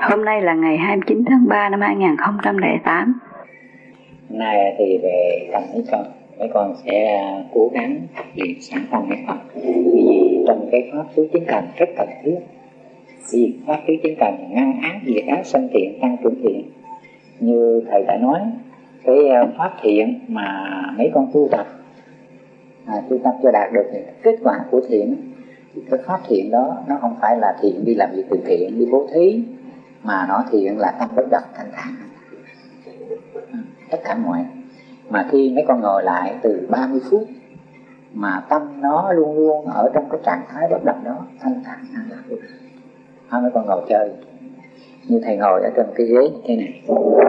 Hôm nay là ngày 29 tháng 3 năm 2008. Hôm nay thì về thăm mấy con sẽ cố gắng luyện sáng tâm mấy con. Vì trong cái pháp tứ chính cần rất cần thiết. Vì pháp tứ chính cần ngăn ác diệt ác sanh thiện tăng trưởng thiện. Như thầy đã nói, cái pháp thiện mà mấy con tu tập cho đạt được những kết quả của thiện, thì cái pháp thiện đó nó không phải là thiện đi làm việc từ thiện, đi bố thí, mà nó thiện là tâm bất động thanh thản tất cả mọi. Mà khi mấy con ngồi lại từ 30 phút mà tâm nó luôn luôn ở trong cái trạng thái bất động đó, thanh thản an lạc, mấy con ngồi chơi như thầy ngồi ở trên cái ghế như thế này,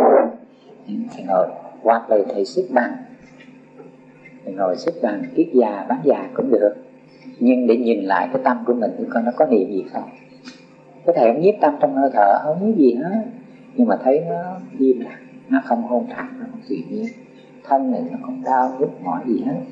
thầy ngồi hoặc là thầy xếp bằng, thầy ngồi xếp bằng kiết già bán già cũng được, nhưng để nhìn lại cái tâm của mình thì coi nó có niệm gì không. Có thể không nhiếp tâm trong hơi thở, không nhiếp gì hết, nhưng mà thấy nó im lặng, nó không hôn trầm, nó không tùy nhiên, thân này nó không đau nhức mỏi gì hết.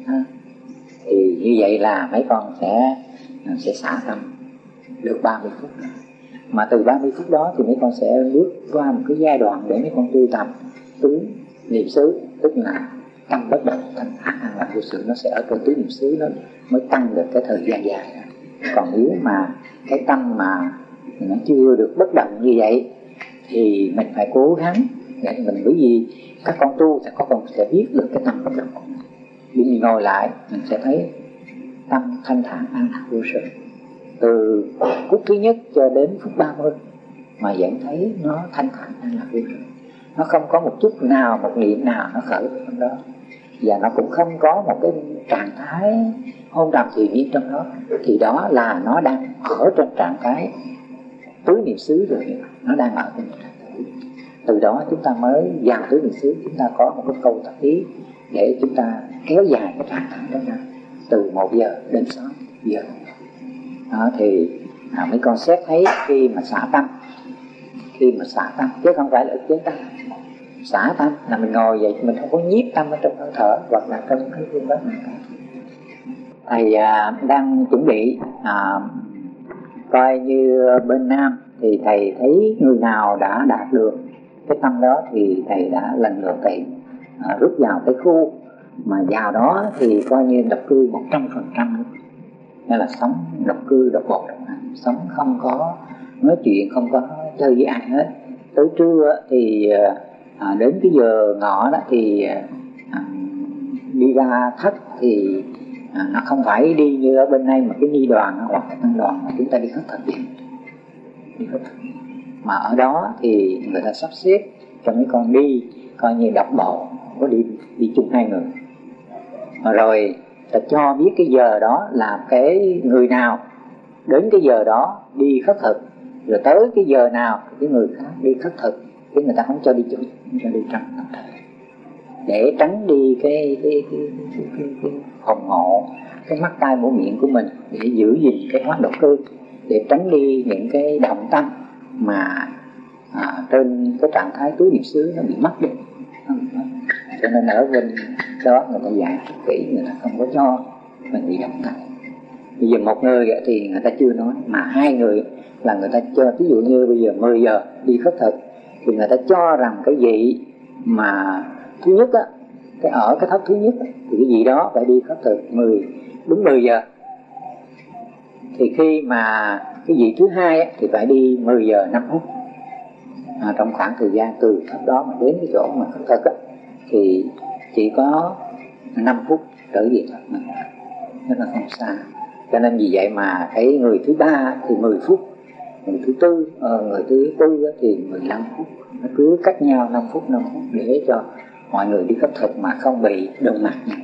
Thì như vậy là mấy con sẽ xả tâm được 30 phút. Mà từ 30 phút đó thì mấy con sẽ bước qua một cái giai đoạn để mấy con tu tập tứ niệm xứ, tức là tâm bất động thanh thản an lạc vô sự, nó sẽ ở trong tứ niệm xứ, nó mới tăng được cái thời gian dài. Còn nếu mà cái tâm mà nó chưa được bất động như vậy thì mình phải cố gắng để mình, bởi vì các con tu thì các con sẽ biết được cái tâm bất động của mình. Mình ngồi lại mình sẽ thấy tâm thanh thản an lạc vô sự, từ phút thứ nhất cho đến phút 30 mà vẫn thấy nó thanh thản an lạc vô sự. Nó không có một chút nào, một niệm nào nó khởi trong đó, và nó cũng không có một cái trạng thái hôn trầm tùy nhiên trong đó. Thì đó là nó đang ở trong trạng thái tứ niệm xứ rồi, nó đang ở trong trạng thái. Từ đó chúng ta mới vào tứ niệm xứ, chúng ta có một cái câu tập ý để chúng ta kéo dài cái trạng thái đó ra từ 1 giờ đến 6 giờ. Đó thì mấy con xét thấy khi mà xả tâm, chứ không phải là ức chế tâm. Xả tâm là mình ngồi vậy, mình không có nhiếp tâm ở trong hơi thở hoặc là trong cái phương pháp này. Thầy đang chuẩn bị coi như bên Nam thì thầy thấy người nào đã đạt được cái tâm đó thì thầy đã lần lượt thầy rút vào cái khu mà vào đó thì coi như độc cư 100%, hay là sống độc cư độc bộ, sống không có nói chuyện, không có chơi với ai hết. Tới trưa thì đến cái giờ ngọ đó thì đi ra thất thì nó không phải đi như ở bên đây mà cái ni đoàn hoặc là tăng đoàn mà chúng ta đi khất thực đi khất thực. Mà ở đó thì người ta sắp xếp cho mấy con đi coi như độc bộ, có đi chung 2 người. Rồi ta cho biết cái giờ đó là cái người nào đến cái giờ đó đi khất thực, rồi tới cái giờ nào cái người khác đi khất thực, chứ người ta không cho đi chung, không cho đi trong tập thể, để tránh đi cái phòng hộ, cái mắt tai mũi miệng của mình, để giữ gìn cái hóa độc cư, để tránh đi những cái động tâm mà trên cái trạng thái tứ niệm xứ nó bị mất đi. Cho nên ở bên đó người ta dạy rất kỹ, người ta không có cho mình bị động tâm. Bây giờ 1 người thì người ta chưa nói, mà 2 người là người ta cho. Ví dụ như bây giờ 10 giờ đi khất thực thì người ta cho rằng cái vị mà thứ nhất á, ở cái thất thứ nhất á, thì cái vị đó phải đi khất thực đúng 10 giờ. Thì khi mà cái vị thứ hai á, thì phải đi 10 giờ 5 phút. Trong khoảng thời gian từ thất đó mà đến cái chỗ mà khất thực á, thì chỉ có 5 phút trở về thất mình, rất là không xa. Cho nên vì vậy mà cái người thứ 3 thì 10 phút, người thứ tư thì 15 phút. Nó cứ cách nhau 5 phút để cho mọi người đi khất thực mà không bị đông mặt nhau.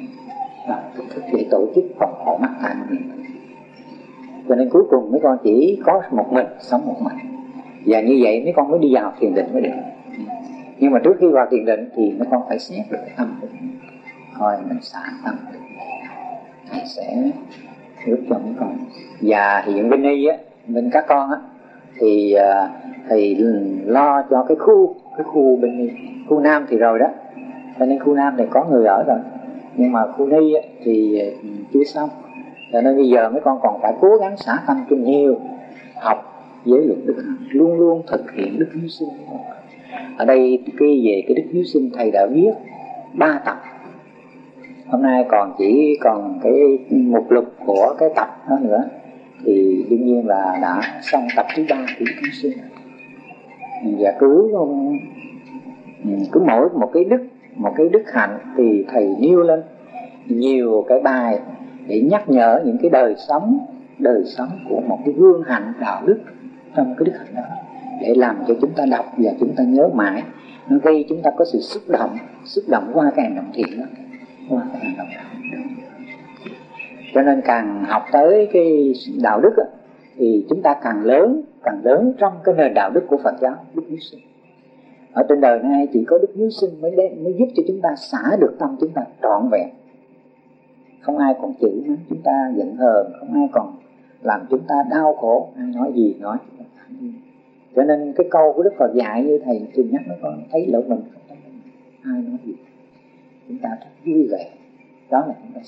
Để tổ chức phòng hộ mắt tai mình. Cho nên cuối cùng mấy con chỉ có một mình, sống một mình. Và như vậy mấy con mới đi vào thiền định mới được. Nhưng mà trước khi vào thiền định thì mấy con phải xét được cái tâm của mình, coi mình xả tâm. Thầy sẽ giúp cho mấy con. Và hiện bên đây á, bên các con á, thì thầy lo cho cái khu bên đây. Khu Nam thì rồi đó, cho nên khu Nam thì có người ở rồi, nhưng mà khu Ni á, thì chưa xong. Cho nên bây giờ mấy con còn phải cố gắng xả tâm cho nhiều, học giới luật đức hạnh, luôn luôn thực hiện đức hiếu sinh. Ở đây khi về cái đức hiếu sinh, thầy đã viết 3 tập. Hôm nay chỉ còn cái mục lục của cái tập đó nữa, thì đương nhiên là đã xong tập thứ 3 của đức hiếu sinh. Và cứ mỗi một cái đức hạnh thì thầy nêu lên nhiều cái bài để nhắc nhở những cái đời sống của một cái gương hạnh đạo đức trong cái đức hạnh đó, để làm cho chúng ta đọc và chúng ta nhớ mãi, nó gây chúng ta có sự xúc động qua cái hành động thiện đó, qua cái hành động đạo. Cho nên càng học tới cái đạo đức đó, thì chúng ta càng lớn trong cái nền đạo đức của Phật giáo, đức hiếu sinh. Ở trên đời này chỉ có đức hiếu sinh mới giúp cho chúng ta xả được tâm chúng ta trọn vẹn. Không ai còn chửi mắng chúng ta giận hờn, không ai còn làm chúng ta đau khổ, ai nói gì nói. Cho nên cái câu của Đức Phật dạy như thầy thường nhắc với con, thấy lỡ mình không thấy mình, ai nói gì chúng ta rất vui vẻ, đó là chúng ta.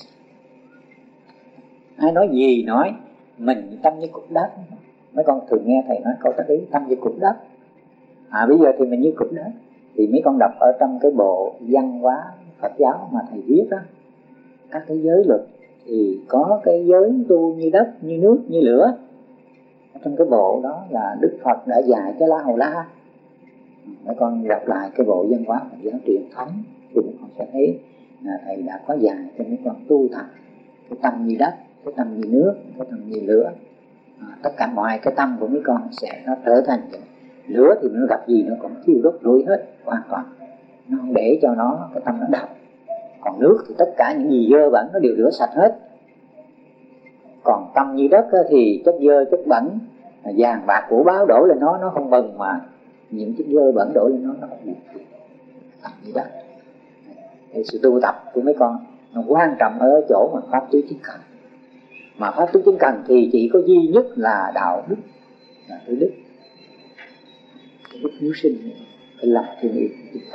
Ai nói gì nói, mình tâm như cục đất. Mấy con thường nghe thầy nói câu tác ý tâm như cục đất. Bây giờ thì mình như cục đất. Thì mấy con đọc ở trong cái bộ văn hóa Phật giáo mà thầy viết đó, các cái giới luật thì có cái giới tu như đất, như nước, như lửa. Trong cái bộ đó là Đức Phật đã dạy cho La Hầu La. Mấy con đọc lại cái bộ văn hóa Phật giáo truyền thống thì mấy con sẽ thấy thầy đã có dạy cho mấy con tu thành cái tâm như đất, cái tâm như nước, cái tâm như lửa. Tất cả mọi cái tâm của mấy con sẽ nó trở thành vậy. Lửa thì nó gặp gì nó cũng thiêu đốt rủi hết hoàn toàn, nó không để cho nó cái tâm nó độc. Còn nước thì tất cả những gì dơ bẩn nó đều rửa sạch hết. Còn tâm như đất thì chất dơ chất bẩn, vàng bạc của báo đổ lên nó không bừng, mà những chất dơ bẩn đổ lên nó không bừng. Tâm như đất. Thì sự tu tập của mấy con nó quan trọng ở chỗ mà pháp tứ chính cần. Mà pháp tứ chính cần thì chỉ có duy nhất là đạo đức, là tư đức. Cái đức hiếu sinh phải làm thương yêu.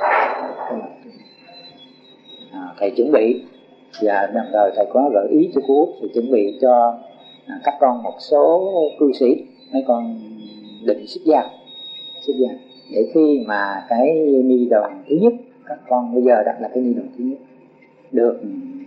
Thầy chuẩn bị và đồng thời thầy có gợi ý cho cô Út, thì chuẩn bị cho các con một số cư sĩ, mấy con định xuất gia để khi mà cái ni đoàn thứ nhất, các con bây giờ đặt là cái ni đoàn thứ nhất được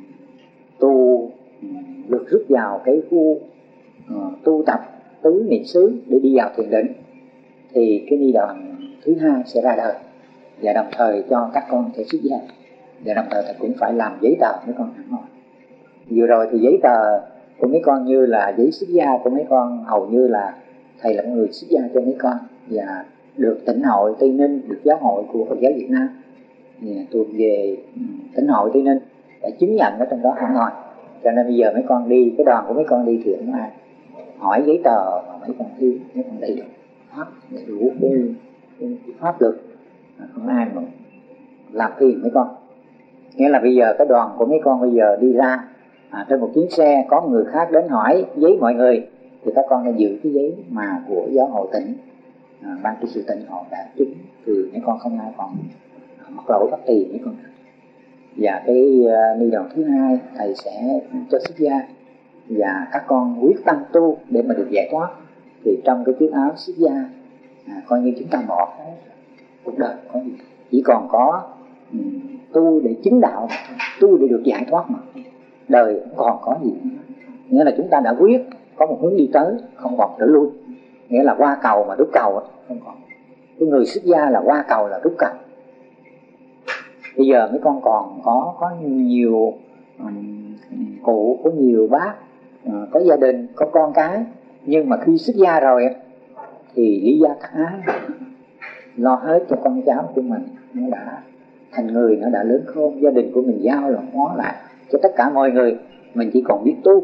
được rút vào cái khu tu tập tứ niệm xứ để đi vào thiền định, thì cái ni đoàn thứ hai sẽ ra đời, và đồng thời cho các con thể xuất gia. Và đồng thời thầy cũng phải làm giấy tờ mấy con hẳn rồi. Vừa rồi thì giấy tờ của mấy con như là giấy xuất gia của mấy con, hầu như là thầy là người xuất gia cho mấy con, và được Tịnh hội Tây Ninh, được giáo hội của Phật giáo Việt Nam thuộc về Tịnh hội Tây Ninh đã chứng nhận ở trong đó hẳn rồi. Cho nên bây giờ mấy con đi, cái đoàn của mấy con đi thiện ai hỏi giấy tờ mà mấy con thiếu, mấy con đầy đủ cái pháp luật, không ai mà làm phiền mấy con. Nghĩa là bây giờ cái đoàn của mấy con bây giờ đi ra trên một chuyến xe, có người khác đến hỏi giấy mọi người, thì các con nên giữ cái giấy mà của giáo hội tỉnh, ban trị sự tỉnh họ đã chứng, thì mấy con không ai còn mắc lỗi bắt tiền mấy con. Và cái ni đoàn thứ hai thầy sẽ cho xuất gia, và các con quyết tâm tu để mà được giải thoát. Thì trong cái chiếc áo xuất gia coi như chúng ta bỏ cái cuộc đời có gì, chỉ còn có tu để chứng đạo, tu để được giải thoát mà đời không còn có gì. Nghĩa là chúng ta đã quyết có một hướng đi tới, không còn trở lui. Nghĩa là qua cầu mà đúc cầu không còn. Cái người xuất gia là qua cầu là đúc cầu. Bây giờ mấy con còn có nhiều cụ, có nhiều bác, có gia đình, có con cái, nhưng mà khi xuất gia rồi thì lý gia khá lo hết cho con cháu của mình. Nó đã thành người, nó đã lớn khôn, gia đình của mình giao lòng ngó lại cho tất cả mọi người. Mình chỉ còn biết tu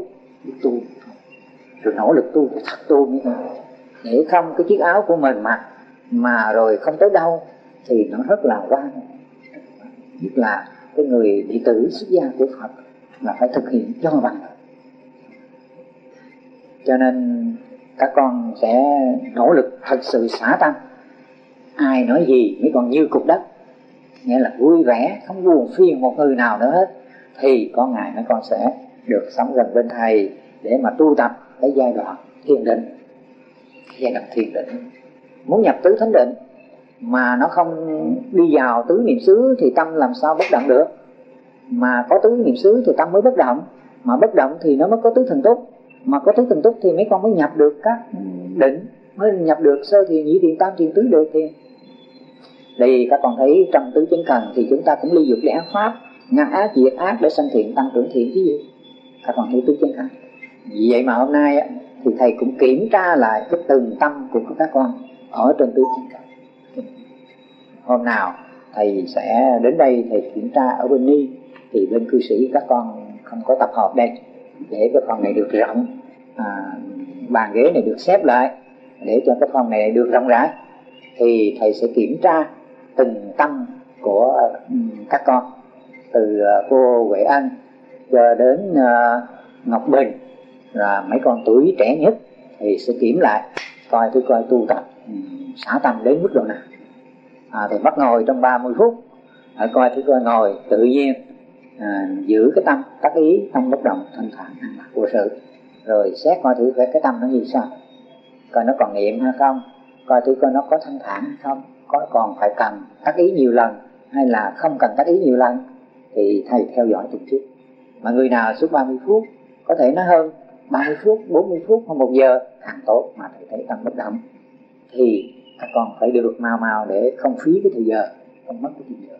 rồi nỗ lực tu, thật tu như thế, để không cái chiếc áo của mình mà rồi không tới đâu thì nó rất là quan. Nhất là cái người đệ tử xuất gia của Phật là phải thực hiện cho bằng. Cho nên các con sẽ nỗ lực thật sự xả tâm. Ai nói gì mấy con như cục đất, nghĩa là vui vẻ, không buồn phiền một người nào nữa hết, thì có ngày mấy con sẽ được sống gần bên thầy để mà tu tập cái giai đoạn thiền định. giai đoạn thiền định. Muốn nhập tứ thánh định mà nó không đi vào tứ niệm xứ thì tâm làm sao bất động được. Mà có tứ niệm xứ thì tâm mới bất động, mà bất động thì nó mới có tứ thần túc, mà có tứ thần túc thì mấy con mới nhập được các định, mới nhập được sơ thiền, nhị thiền, tam thiền, tứ độ thiền. Đây các con thấy trong tứ chánh cần thì chúng ta cũng ly dục để ác pháp, ngăn ác diệt ác để sanh thiện tăng trưởng thiện chứ gì. Các con thấy tứ chánh cần. Vì vậy mà hôm nay thì thầy cũng kiểm tra lại cái từng tâm của các con ở trên tứ chánh cần. Hôm nào thầy sẽ đến đây thầy kiểm tra ở bên Ni, thì bên cư sĩ các con không có tập hợp đây để cái phòng này được rộng, bàn ghế này được xếp lại để cho cái phòng này được rộng rãi, thì thầy sẽ kiểm tra từng tâm của các con, từ cô Huệ Anh cho đến Ngọc Bình, là mấy con tuổi trẻ nhất thì sẽ kiểm lại coi tôi coi tu tập xả tâm đến mức độ nào. Thì bắt ngồi trong 30 phút coi thử coi ngồi tự nhiên, giữ cái tâm tác ý, tâm bất động, thanh thản an lạc vô sự, rồi xét coi thử cái tâm nó như sao, coi nó còn niệm hay không, coi thử coi nó có thanh thản hay không, có còn phải cần tác ý nhiều lần hay là không cần tác ý nhiều lần, thì thầy theo dõi từng chút. Mà người nào suốt 30 phút, có thể nó hơn 30 phút, 40 phút hoặc 1 giờ càng tốt, mà thầy thấy tâm bất động thì các con phải được mau để không phí cái thời giờ, không mất cái thời giờ.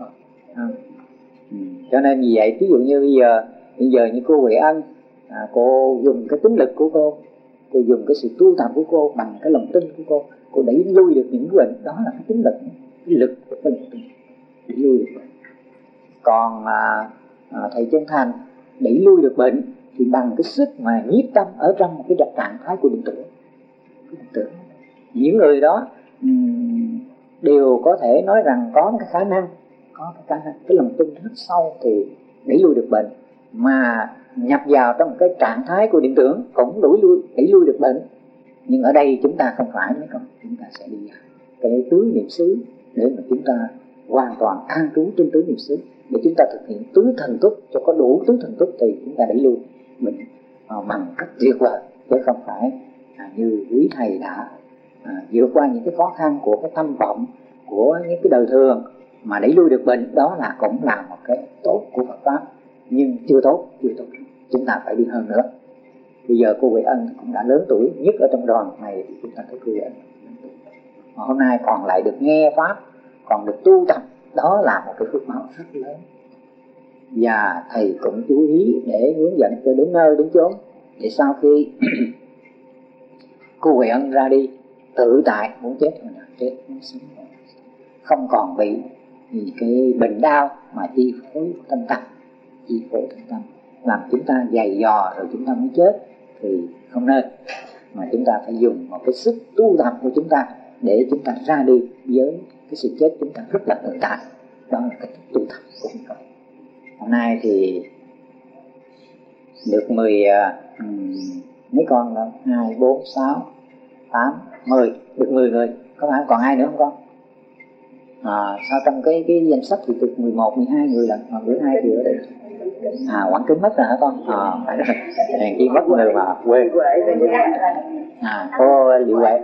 Cho nên vì vậy, ví dụ như bây giờ như cô Huệ Ân, cô dùng cái tính lực của cô dùng cái sự tu tập của cô, bằng cái lòng tin của cô đẩy lui được những bệnh. Đó là cái tính lực, cái lực của cái lòng tin đẩy lui được bệnh. Còn thầy Chân Thành đẩy lui được bệnh thì bằng cái sức mà nhiếp tâm ở trong một cái trạng thái của định tưởng. Những người đó đều có thể nói rằng có cái khả năng, cái lòng tin rất sâu thì đẩy lui được bệnh, mà nhập vào trong cái trạng thái của định tưởng cũng đẩy lui được bệnh. Nhưng ở đây chúng ta không phải nữa, chúng ta sẽ đi vào cái tứ niệm xứ để mà chúng ta hoàn toàn an trú trên tứ niệm xứ, để chúng ta thực hiện tứ thần túc. Cho có đủ tứ thần túc thì chúng ta đẩy lui bệnh bằng cách tuyệt vời, chứ không phải như quý thầy đã vượt qua những cái khó khăn của cái tâm vọng, của những cái đời thường mà đẩy lui được bệnh. Đó là cũng là một cái tốt của Phật pháp, nhưng chưa tốt. Chúng ta phải đi hơn nữa. Bây giờ cô Huệ Ân cũng đã lớn tuổi nhất ở trong đoàn này, thì chúng ta thấy cô Huệ Ân mà hôm nay còn lại được nghe pháp, còn được tu tập, đó là một cái phước báo rất lớn. Và thầy cũng chú ý để hướng dẫn cho đến nơi đến chốn, để sau khi cô Huệ Ân ra đi tự tại, muốn chết thì mình chết, muốn sống không còn bị cái bệnh đau mà chi phối tâm, làm chúng ta dày dò rồi chúng ta mới chết thì không nên. Mà chúng ta phải dùng một cái sức tu tập của chúng ta để chúng ta ra đi với cái sự chết chúng ta rất là tự tại. Đó là cái tu tập của chúng ta. Hôm nay thì được mấy con đâu, 2, 4, 6, 8, 10, được 10 người. Có phải còn ai nữa không con? Sao trong cái danh sách thì được 11, 12 người lần, mà bữa nay thì ở đây Quảng Kính mất rồi hả con? Phải rồi, hèn chi mất người mà quên. Cô Liệu Huệ.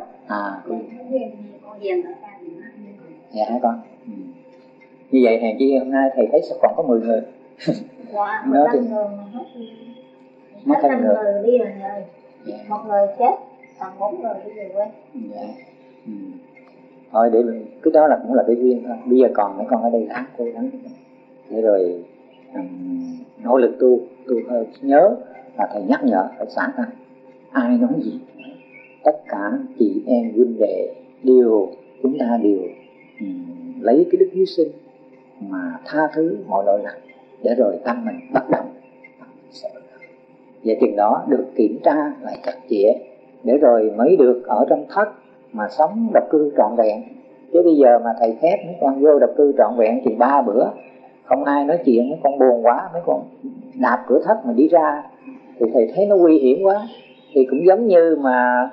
Dạ hả con? Như vậy hèn chi hôm nay thầy thấy sao còn có 10 người. Nó thì mất 2 người đi rồi. Một người chết, còn 4 người đi về quê. Dạ. Thôi để cái đó là cũng là cái duyên thôi. Bây giờ còn mấy con ở đây cố gắng để rồi nỗ lực tu hơi. Nhớ là thầy nhắc nhở phải xả tâm. Ai nói gì, tất cả chị em huynh đệ chúng ta đều lấy cái đức hy sinh mà tha thứ mọi lỗi lầm, để rồi tâm mình bất động. Vậy chừng đó được kiểm tra lại chặt chẽ, để rồi mới được ở trong thất mà sống độc cư trọn vẹn. Chứ bây giờ mà thầy phép mấy con vô độc cư trọn vẹn thì 3 bữa không ai nói chuyện, mấy con buồn quá, mấy con đạp cửa thất mà đi ra thì thầy thấy nó nguy hiểm quá. Thì cũng giống như mà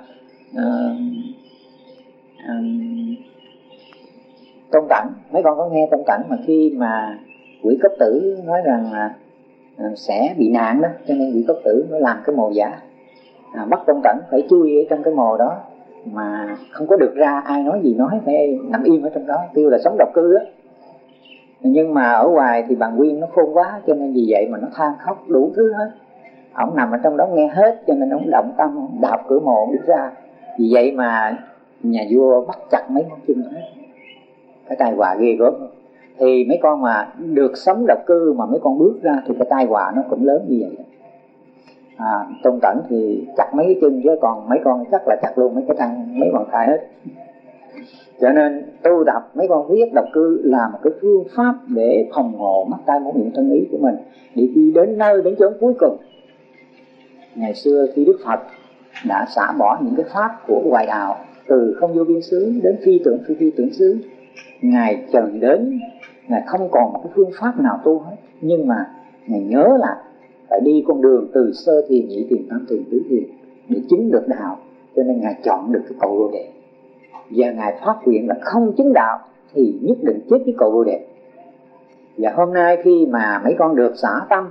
Tôn Tẩn, mấy con có nghe Tôn Tẩn mà khi mà quỷ cốc tử nói rằng sẽ bị nạn đó, cho nên quỷ cốc tử mới làm cái mồ giả, bắt Tôn Tẩn phải chui ở trong cái mồ đó, mà không có được ra, ai nói gì nói, phải nằm im ở trong đó, kêu là sống độc cư á. Nhưng mà ở ngoài thì bạn Nguyên nó khôn quá, cho nên vì vậy mà nó than khóc đủ thứ hết. Ông nằm ở trong đó nghe hết, cho nên ông động tâm đạp cửa mộ đi ra. Vì vậy mà nhà vua bắt chặt mấy con chim hết. Cái tai họa ghê gớm. Thì mấy con mà được sống độc cư mà mấy con bước ra thì cái tai họa nó cũng lớn như vậy. Tôn Tẩn thì chặt mấy cái chân, chứ còn mấy con chắc là chặt luôn mấy cái thân, mấy bàn tay hết. Cho nên tu tập mấy con viết độc cư là một cái phương pháp để phòng hộ mắt tai mũi miệng thân ý của mình, để đi đến nơi đến chốn cuối cùng. Ngày xưa khi Đức Phật đã xả bỏ những cái pháp của ngoại đạo, từ không vô biên xứ đến phi tưởng phi tưởng xứ, Ngài trần đến, Ngài không còn một cái phương pháp nào tu hết. Nhưng mà Ngài nhớ là phải đi con đường từ sơ thiền, nhị thiền, tam thiền, tứ thiền để chứng được đạo. Cho nên Ngài chọn được cái cội Bồ Đề. Và Ngài phát nguyện là không chứng đạo thì nhất định chết với cội Bồ Đề. Và hôm nay khi mà mấy con được xả tâm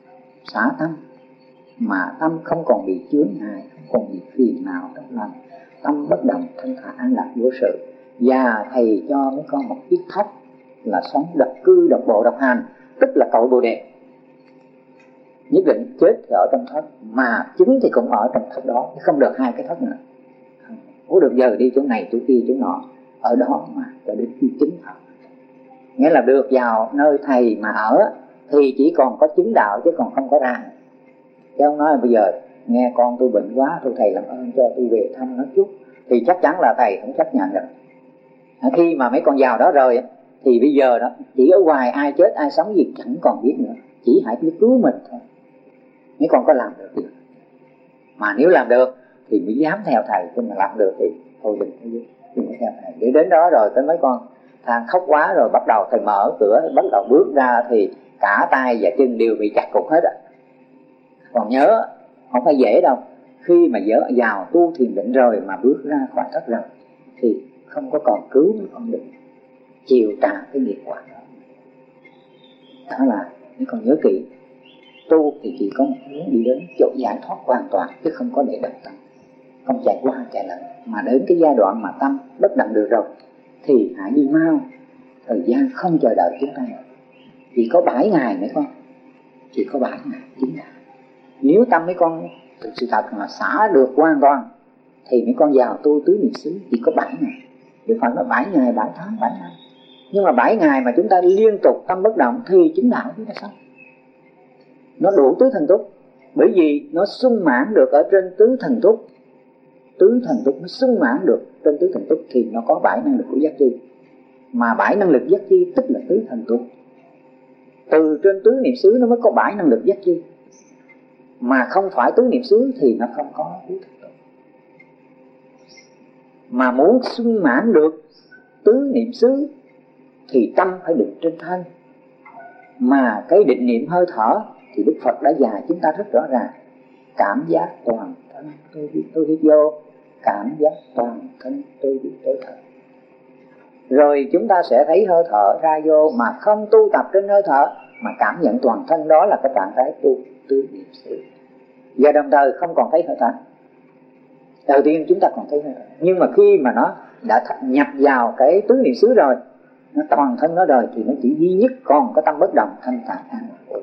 mà tâm không còn bị chướng ngại, không còn bị phiền não trong lòng, tâm bất động, thanh thản an lạc vô sự. Và thầy cho mấy con một chiếc thất là sống độc cư, độc bộ, độc hành, tức là cội Bồ Đề. Nhất định chết thì ở trong thất, mà chứng thì cũng ở trong thất đó, không được hai cái thất nữa. Không được giờ đi chỗ này, chỗ kia, chỗ nọ, ở đó mà cho đến khi chứng thật. Nghĩa là được vào nơi thầy mà ở thì chỉ còn có chứng đạo chứ còn không có ra. Chứ không nói bây giờ nghe con tôi bệnh quá, tôi thầy làm ơn cho tôi về thăm nó chút, thì chắc chắn là thầy không chấp nhận được. Khi mà mấy con vào đó rồi thì bây giờ đó chỉ ở ngoài ai chết ai sống gì chẳng còn biết nữa, chỉ hãy biết cứu mình thôi. Mấy con có làm được gì? Mà nếu làm được thì mới dám theo thầy, chứ mà làm được thì thôi đừng có theo thầy. Để đến đó rồi tới mấy con than khóc quá rồi, bắt đầu thầy mở cửa, bắt đầu bước ra thì cả tay và chân đều bị chặt cục hết. Còn nhớ không phải dễ đâu, khi mà dở vào tu thiền định rồi mà bước ra khỏi thất rồi thì không có còn cứu mấy con được, chịu trả cái nghiệp quả đó. Đó là mấy con nhớ kỹ, tu thì chỉ có một hướng đi đến chỗ giải thoát hoàn toàn, chứ không có để động tâm, không chạy qua chạy lại. Mà đến cái giai đoạn mà tâm bất động được rồi thì hãy đi mau, thời gian không chờ đợi chúng ta nữa. Chỉ có 7 ngày mấy con, chỉ có 7 ngày chính là nếu tâm mấy con thực sự thật mà xả được hoàn toàn thì mấy con vào tu tứ niệm xứ chỉ có 7 ngày. Đức Phật nói 7 ngày, 7 tháng, 7 năm. Nhưng mà 7 ngày mà chúng ta liên tục tâm bất động thì chứng đạo chúng ta xong. Nó đủ tứ thần túc, bởi vì nó sung mãn được ở trên tứ thần túc. Tứ thần túc nó sung mãn được trên tứ thần túc thì nó có 7 năng lực của giác chi. Mà 7 năng lực giác chi tức là tứ thần túc. Từ trên tứ niệm xứ nó mới có 7 năng lực giác chi. Mà không phải tứ niệm xứ thì nó không có tứ thần túc. Mà muốn sung mãn được tứ niệm xứ thì tâm phải định trên thân. Mà cái định niệm hơi thở thì Đức Phật đã dạy chúng ta rất rõ ràng. Cảm giác toàn thân tôi hít vô, cảm giác toàn thân tôi thở. Rồi chúng ta sẽ thấy hơi thở ra vô mà không tu tập trên hơi thở, mà cảm nhận toàn thân, đó là cái trạng thái tu tứ niệm xứ. Và đồng thời không còn thấy hơi thở. Đầu tiên chúng ta còn thấy hơi thở, nhưng mà khi mà nó đã nhập vào cái tứ niệm xứ rồi, nó toàn thân nó rồi thì nó chỉ duy nhất còn có tâm bất động, thanh thản an lạc.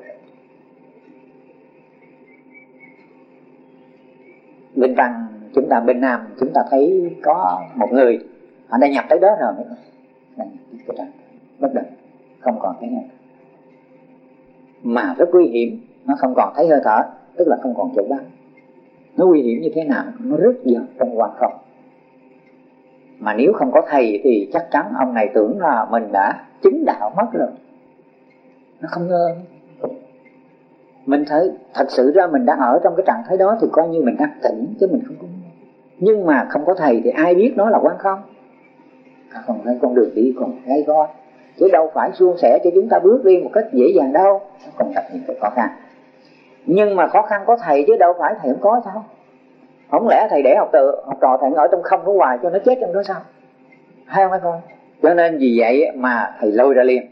Bên Tăng chúng ta, bên Nam chúng ta thấy có một người họ đã nhập tới đó rồi, đã nhập tới cái trạng bất động, không còn thấy hơi thở, mà rất nguy hiểm. Nó không còn thấy hơi thở tức là không còn chỗ bám. Nó nguy hiểm như thế nào? Nó rớt vào trong hoàn không. Mà nếu không có thầy thì chắc chắn ông này tưởng là mình đã chứng đạo mất rồi. Nó không ngờ. Mình thấy thật sự ra mình đang ở trong cái trạng thái đó thì coi như mình đang tỉnh, chứ mình không có. Nhưng mà không có thầy thì ai biết nó là quán không. Còn thấy con đường đi còn gay go, chứ đâu phải suôn sẻ cho chúng ta bước đi một cách dễ dàng đâu. Nó còn gặp những cái khó khăn. Nhưng mà khó khăn có thầy chứ đâu phải thầy không có sao. Không lẽ thầy để học trò thầy ở trong không có hoài cho nó chết trong đó sao? Hay không hay không? Cho nên vì vậy mà thầy lôi ra liền.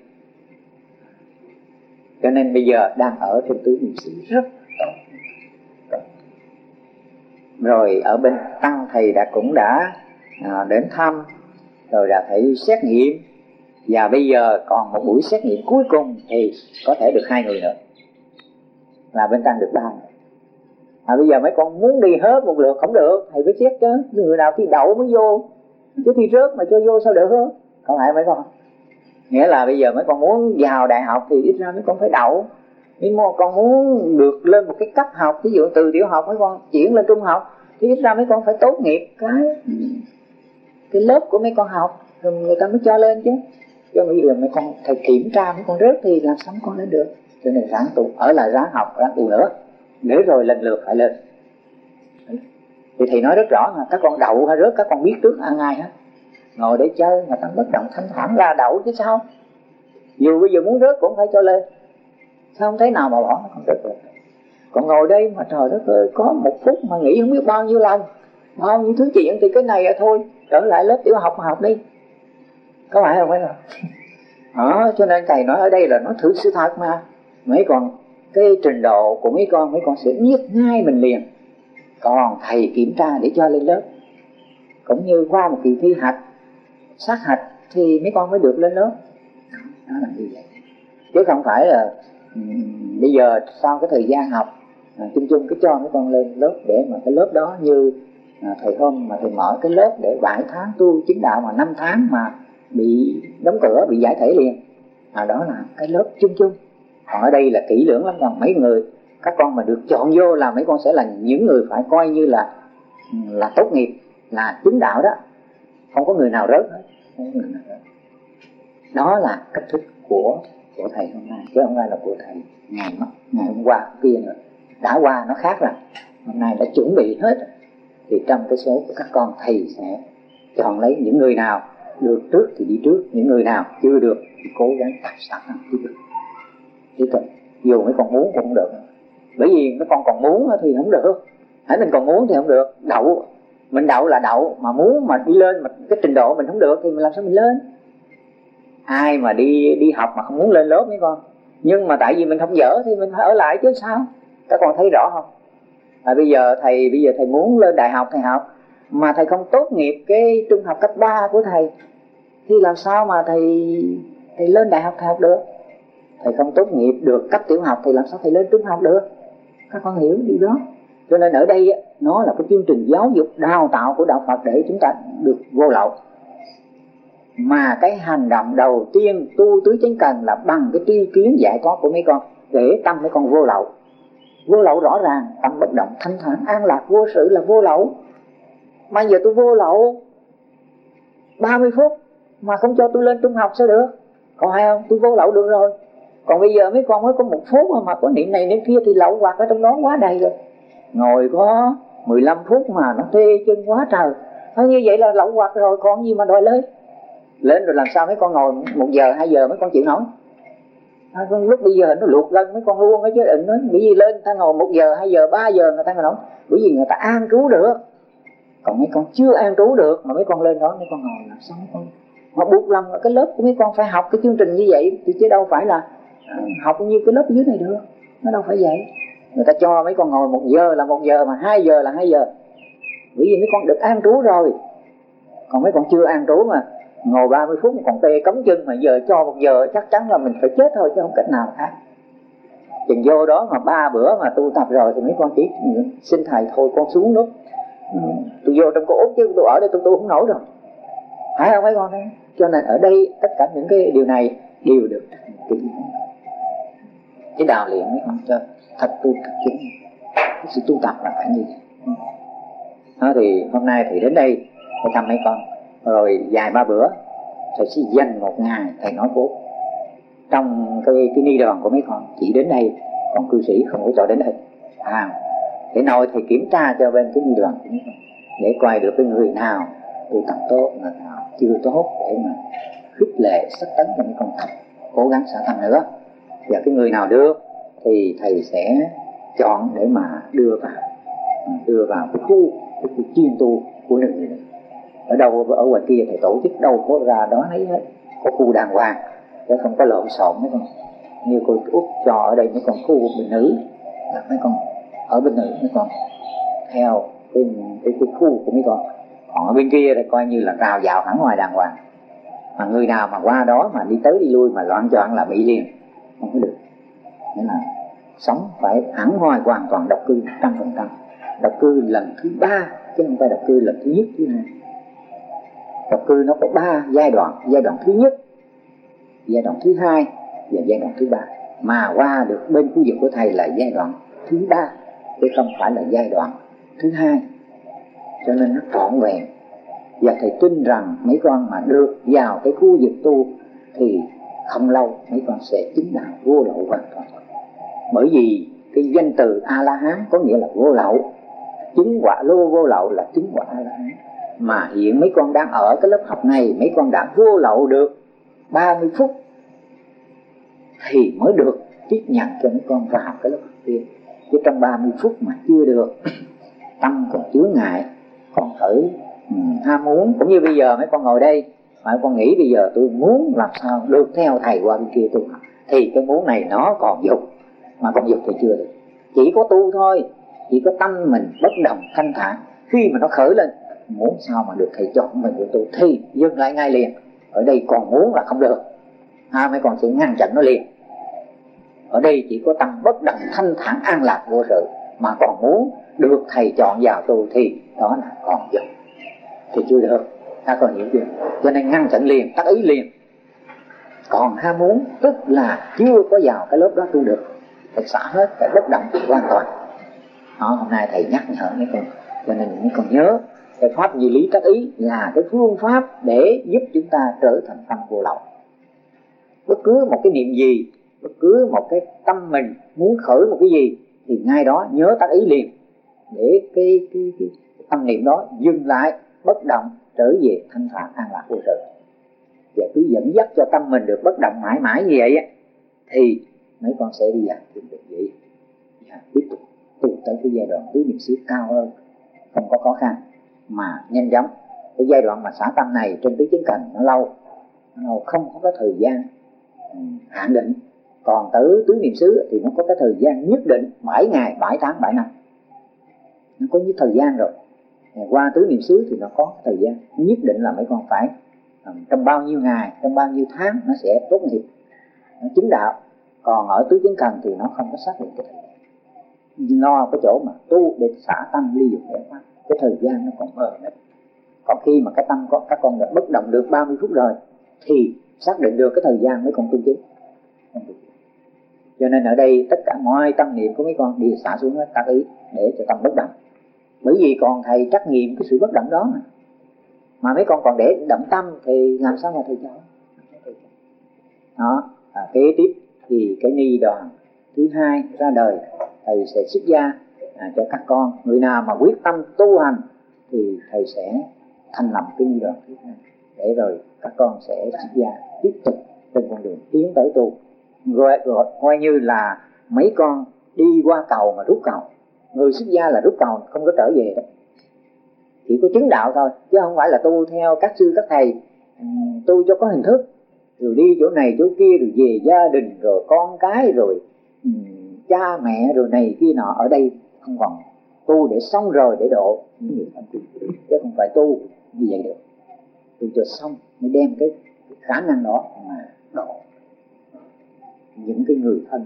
Cho nên bây giờ đang ở trên tứ niệm xứ rất tốt. Rồi ở bên Tăng thầy cũng đã đến thăm, rồi là phải xét nghiệm, và bây giờ còn một buổi xét nghiệm cuối cùng thì có thể được 2 người nữa, là bên Tăng được 3 người. Bây giờ mấy con muốn đi hết một lượt không được, thầy phải xét chứ, người nào thi đậu mới vô, chứ thi rớt mà cho vô sao được hết, không phải mấy con. Nghĩa là bây giờ mấy con muốn vào đại học thì ít ra mấy con phải đậu. Mấy con muốn được lên một cái cấp học, ví dụ từ tiểu học mấy con chuyển lên trung học, thì ít ra mấy con phải tốt nghiệp cái lớp của mấy con học, rồi người ta mới cho lên chứ. Chứ bây giờ mấy con thầy kiểm tra mấy con rớt thì làm sao mấy con lên được. Cho nên ráng tu, ở lại ráng học, ráng tu nữa, để rồi lần lượt phải lên. Thì thầy nói rất rõ là các con đậu hay rớt các con biết trước ai hết. Ngồi để chơi mà ta bất động thanh thản là đậu chứ sao. Dù bây giờ muốn rớt cũng phải cho lên, sao không thấy nào mà bỏ con rớt được. Còn ngồi đây mà trời đất ơi, có 1 phút mà nghĩ không biết bao nhiêu lần, bao nhiêu thứ chuyện, thì cái này là thôi, trở lại lớp tiểu học mà học đi, có phải không? Phải không? Cho nên thầy nói ở đây là nó thử sự thật mà. Mấy con cái trình độ của mấy con sẽ biết ngay mình liền. Còn thầy kiểm tra để cho lên lớp, cũng như qua một kỳ thi hạch, sát hạch thì mấy con mới được lên lớp. Đó là như vậy, chứ không phải là bây giờ sau cái thời gian học chung cứ cho mấy con lên lớp, để mà cái lớp đó như thầy hôm mà thầy mở cái lớp để 7 tháng tu chứng đạo mà 5 tháng mà bị đóng cửa, bị giải thể liền. Đó là cái lớp chung. Còn ở đây là kỹ lưỡng lắm. Còn mấy người các con mà được chọn vô là mấy con sẽ là những người phải coi như là tốt nghiệp, là chứng đạo đó, không có người nào rớt hết, không có người nào rớt. Đó là cách thức của thầy hôm nay, chứ không phải là của thầy ngày hôm qua kia nữa. Đã qua nó khác rồi, hôm nay đã chuẩn bị hết. Thì trong cái số của các con, thầy sẽ chọn lấy những người nào được trước thì đi trước, những người nào chưa được thì cố gắng tập sẵn tiếp được. Chỉ cần dù mấy con muốn cũng không được, bởi vì mấy con còn muốn thì không được. Hãy mình còn muốn thì không được. Đậu, mình đậu là đậu, mà muốn mà đi lên mà cái trình độ mình không được thì mình làm sao mình lên. Ai mà đi học mà không muốn lên lớp mấy con, nhưng mà tại vì mình không dở thì mình phải ở lại chứ sao. Các con thấy rõ không? Bây giờ thầy muốn lên đại học thầy học, mà thầy không tốt nghiệp cái trung học cấp 3 của thầy thì làm sao mà thầy lên đại học thầy học được. Thầy không tốt nghiệp được cấp tiểu học thì làm sao thầy lên trung học được. Các con hiểu điều đó. Cho nên ở đây nó là cái chương trình giáo dục đào tạo của đạo Phật để chúng ta được vô lậu. Mà cái hành động đầu tiên tu tứ chánh cần là bằng cái tri kiến giải thoát của mấy con, để tâm mấy con vô lậu. Vô lậu rõ ràng, tâm bất động thanh thản an lạc vô sự là vô lậu. Mà giờ tôi vô lậu 30 phút mà không cho tôi lên trung học sao được. Còn hay không? Tôi vô lậu được rồi. Còn bây giờ mấy con mới có 1 phút mà có niệm này niệm kia thì lậu hoặc ở trong đó quá đầy rồi. Ngồi có 15 phút mà nó tê chân quá trời. Thôi như vậy là lậu hoặc rồi, còn gì mà đòi lên. Lên rồi làm sao mấy con ngồi 1 giờ 2 giờ mấy con chịu nổi. Lúc bây giờ nó luộc gân mấy con luôn đó chứ đừng nói. Bởi vì lên ta ngồi 1 giờ 2 giờ 3 giờ người ta ngồi nổi. Bởi vì người ta an trú được. Còn mấy con chưa an trú được mà mấy con lên đó mấy con ngồi làm sao mấy con. Mà buộc lòng cái lớp của mấy con phải học cái chương trình như vậy thì chứ đâu phải là học như cái lớp dưới này được. Nó đâu phải vậy. Người ta cho mấy con ngồi 1 giờ là 1 giờ, mà 2 giờ là 2 giờ. Bởi vì mấy con được an trú rồi. Còn mấy con chưa an trú mà ngồi 30 phút còn tê cống chân, mà giờ cho 1 giờ chắc chắn là mình phải chết thôi chứ không cách nào khác. Chừng vô đó mà 3 bữa mà tu tập rồi thì mấy con chỉ xin thầy thôi con xuống nước. Tôi vô trong cái ốp chứ tôi ở đây tôi tu không nổi rồi. Phải không mấy con thấy? Cho nên ở đây tất cả những cái điều này đều được cái đào luyện mấy con cho thật tu thật chứng. Cái sự tu tập là phải như vậy. Đó thì hôm nay thì đến đây thầy thăm mấy con, rồi vài 3 bữa thầy sẽ dành 1 ngày thầy nói phốt trong cái ni đoàn của mấy con, chỉ đến đây, còn cư sĩ không có cho đến đây. Để nói thầy kiểm tra cho bên cái ni đoàn của mấy con, để coi được cái người nào tu tập tốt, người nào chưa tốt, để mà khích lệ sắc tấn cho mấy con tập cố gắng xả thân nữa. Và cái người nào được thì thầy sẽ chọn để mà đưa vào cái khu chuyên tu của người này. Ở đâu ở ngoài kia thầy tổ chức đâu có ra đó thấy hết, có khu đàng hoàng chứ không có lộn xộn mấy con. Như cô Út cho ở đây mấy con khu bên nữ, mấy con ở bên nữ mấy con theo cái khu của mấy con, Còn ở bên kia thì coi như là rào rào hẳn ngoài đàng hoàng, mà người nào mà qua đó mà đi tới đi lui mà loạn choạng là bị liền, không có được. Nên là sống phải hẳn hoài hoàn toàn độc cư 100%. Độc cư lần thứ 3 chứ không phải độc cư lần thứ nhất, thứ hai. Độc cư nó có 3 giai đoạn. Giai đoạn thứ nhất, giai đoạn thứ hai và giai đoạn thứ 3. Mà qua được bên khu vực của thầy là giai đoạn thứ 3 chứ không phải là giai đoạn thứ 2. Cho nên nó trọn vẹn. Và thầy tin rằng mấy con mà được vào cái khu vực tu thì không lâu mấy con sẽ chứng đạo vô lậu hoàn toàn. Bởi vì cái danh từ A-la-hán có nghĩa là vô lậu. Chứng quả lô vô lậu là chứng quả A-la-hán. Mà hiện mấy con đang ở cái lớp học này, mấy con đã vô lậu được 30 phút thì mới được tiếp nhận cho mấy con vào cái lớp học kia. Chứ trong 30 phút mà chưa được, tâm còn chướng ngại, còn thử ham muốn. Cũng như bây giờ mấy con ngồi đây mà mấy con nghĩ bây giờ tôi muốn làm sao được theo thầy qua bên kia tu học, thì cái muốn này nó còn dục, mà còn dục thì chưa được. Chỉ có tu thôi, chỉ có tâm mình bất động thanh thản. Khi mà nó khởi lên muốn sao mà được thầy chọn mình của tôi thì dừng lại ngay liền. Ở đây còn muốn là không được, mấy con sẽ ngăn chặn nó liền. Ở đây chỉ có tâm bất động thanh thản an lạc vô sự, mà còn muốn được thầy chọn vào tôi thì đó là còn dục, thì chưa được. Ta còn hiểu chưa? Cho nên ngăn chặn liền, tác ý liền. Còn ham muốn tức là chưa có vào cái lớp đó tu được, phải xả hết, phải bất động hoàn toàn. Đó, hôm nay thầy nhắc nhở mấy con, cho nên mấy con nhớ cái pháp như lý tác ý là cái phương pháp để giúp chúng ta trở thành tâm vô lậu. Bất cứ một cái niệm gì, bất cứ một cái tâm mình muốn khởi một cái gì thì ngay đó nhớ tác ý liền, để cái tâm niệm đó dừng lại, bất động, trở về thanh thản an lạc vô sự. Và cứ dẫn dắt cho tâm mình được bất động mãi mãi như vậy thì mấy con sẽ đi vào tìm được vậy. Tiếp tục tu tới cái giai đoạn tứ niệm xứ cao hơn, không có khó khăn mà nhanh chóng. Cái giai đoạn mà xả tâm này trên tứ chứng cần nó lâu, không có cái thời gian hạn định. Còn tới tứ niệm xứ thì nó có cái thời gian nhất định, 7 ngày, 7 tháng, 7 năm, nó có những thời gian rồi. Qua tứ niệm xứ thì nó có thời gian nhất định là mấy con phải trong bao nhiêu ngày, trong bao nhiêu tháng nó sẽ tốt nghiệp, nó chứng đạo. Còn ở tứ chứng cần thì nó không có xác định cái thời gian. Lo cái chỗ mà tu để xả tâm ly dục giải thoát, cái thời gian nó còn mờ mịt. Còn khi mà cái tâm có các con đã bất động được 30 phút rồi thì xác định được cái thời gian mấy con tu chứng. Cho nên ở đây tất cả mọi tâm niệm của mấy con đều xả xuống hết tác ý để cho tâm bất động. Bởi vì còn thầy trắc nghiệm cái sự bất động đó mà mấy con còn để động tâm thì làm sao mà thầy cho. Đó, kế tiếp thì cái ni đoàn thứ 2 ra đời, thầy sẽ xuất gia cho các con. Người nào mà quyết tâm tu hành thì thầy sẽ thành lập cái ni đoàn thứ 2 để rồi các con sẽ xuất gia tiếp tục trên con đường tiến tới tu. Rồi coi như là mấy con đi qua cầu mà rút cầu. Người xuất gia là rút cầu, không có trở về đó, chỉ có chứng đạo thôi, chứ không phải là tu theo các sư các thầy tu cho có hình thức, rồi đi chỗ này chỗ kia, rồi về gia đình, rồi con cái, rồi cha mẹ, rồi này kia nọ. Ở đây không còn tu để xong rồi để độ những người thân, chứ không phải tu như vậy được. Tu cho xong mới đem cái khả năng đó mà độ những cái người thân.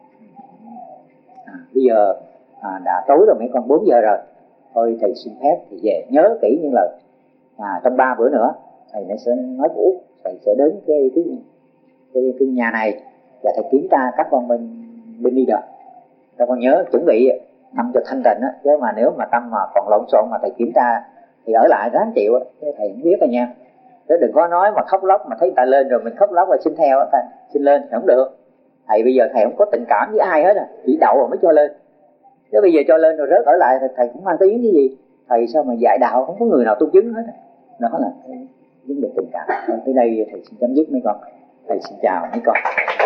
Bây giờ đã tối rồi, mấy con 4 giờ rồi, thôi thầy xin phép thì về. Nhớ kỹ những lời trong 3 bữa nữa thầy sẽ nói cũ, thầy sẽ đến cái nhà này và thầy kiểm tra các con bên đi đời. Các con nhớ chuẩn bị tâm cho thanh tịnh á, chứ mà nếu mà tâm mà còn lộn xộn mà thầy kiểm tra thì ở lại ráng chịu á, chứ thầy không biết rồi nha. Chứ đừng có nói mà khóc lóc mà thấy ta lên rồi mình khóc lóc và xin theo á, xin lên thì không được. Thầy bây giờ thầy không có tình cảm với ai hết chỉ đậu rồi mới cho lên. Chứ bây giờ cho lên rồi rớt ở lại thì thầy cũng mang tiếng cái gì. Thầy sao mà dạy đạo không có người nào tu chứng hết. Đó là vấn đề tình cảm. Tới đây thầy xin chấm dứt mấy con. Thầy xin chào mấy con.